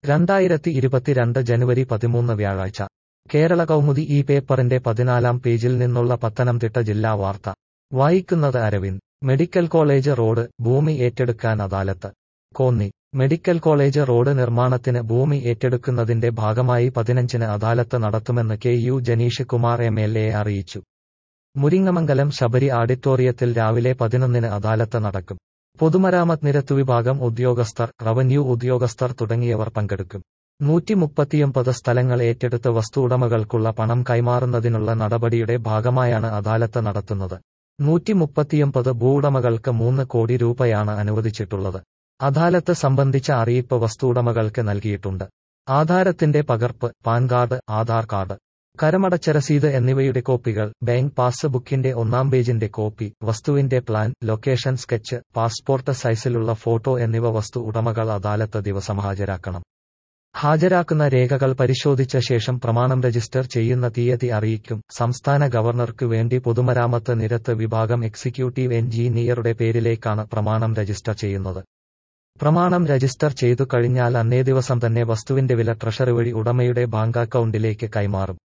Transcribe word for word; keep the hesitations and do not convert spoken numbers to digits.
രണ്ടായിരത്തി ഇരുപത്തിരണ്ട് ജനുവരി പതിമൂന്ന് വ്യാഴാഴ്ച കേരള കൗമുദി ഈ പേപ്പറിന്റെ പതിനാലാം പേജിൽ നിന്നുള്ള പത്തനംതിട്ട ജില്ലാ വാർത്ത വായിക്കുന്നത് അരവിന്ദ്. മെഡിക്കൽ കോളേജ് റോഡ് ഭൂമി ഏറ്റെടുക്കാൻ അദാലത്ത്. കോന്നി. മെഡിക്കൽ കോളേജ് റോഡ് നിർമ്മാണത്തിന് ഭൂമി ഏറ്റെടുക്കുന്നതിന്റെ ഭാഗമായി പതിനഞ്ചിന് അദാലത്ത് നടത്തുമെന്ന് K U Janeesh Kumar M L A അറിയിച്ചു. മുരിങ്ങമംഗലം ശബരി ആഡിറ്റോറിയത്തിൽ രാവിലെ പതിനൊന്നിന് അദാലത്ത് നടക്കും. പൊതുമരാമത്ത് നിരത്തുവിഭാഗം ഉദ്യോഗസ്ഥർ, റവന്യൂ ഉദ്യോഗസ്ഥർ തുടങ്ങിയവർ പങ്കെടുക്കും. നൂറ്റി മുപ്പത്തിയൊമ്പത് സ്ഥലങ്ങൾ ഏറ്റെടുത്ത് വസ്തു ഉടമകൾക്കുള്ള പണം കൈമാറുന്നതിനുള്ള നടപടിയുടെ ഭാഗമായാണ് അദാലത്ത് നടത്തുന്നത്. നൂറ്റി മുപ്പത്തിയൊമ്പത് ഭൂവുടമകൾക്ക് മൂന്ന് കോടി രൂപയാണ് അനുവദിച്ചിട്ടുള്ളത്. അദാലത്ത് സംബന്ധിച്ച അറിയിപ്പ് വസ്തു ഉടമകൾക്ക് നൽകിയിട്ടുണ്ട്. ആധാരത്തിന്റെ പകർപ്പ്, പാൻ കാർഡ്, ആധാർ കാർഡ്, കരമടച്ച രസീത് എന്നിവയുടെ കോപ്പികൾ, ബാങ്ക് പാസ് ബുക്കിന്റെ ഒന്നാം പേജിന്റെ കോപ്പി, വസ്തുവിന്റെ പ്ലാൻ, ലൊക്കേഷൻ സ്കെച്ച്, പാസ്പോർട്ട് സൈസിലുള്ള ഫോട്ടോ എന്നിവ വസ്തു ഉടമകൾ അദാലത്ത് ദിവസം ഹാജരാക്കണം. ഹാജരാക്കുന്ന രേഖകൾ പരിശോധിച്ച ശേഷം പ്രമാണം രജിസ്റ്റർ ചെയ്യുന്ന തീയതി അറിയിക്കും. സംസ്ഥാന ഗവർണർക്ക് വേണ്ടി പൊതുമരാമത്ത് നിരത്ത് വിഭാഗം എക്സിക്യൂട്ടീവ് എഞ്ചിനീയറുടെ പേരിലേക്കാണ് പ്രമാണം രജിസ്റ്റർ ചെയ്യുന്നത്. പ്രമാണം രജിസ്റ്റർ ചെയ്തു കഴിഞ്ഞാൽ അന്നേ ദിവസം തന്നെ വസ്തുവിന്റെ വില ട്രഷറി വഴി ഉടമയുടെ ബാങ്ക് അക്കൗണ്ടിലേക്ക് കൈമാറും.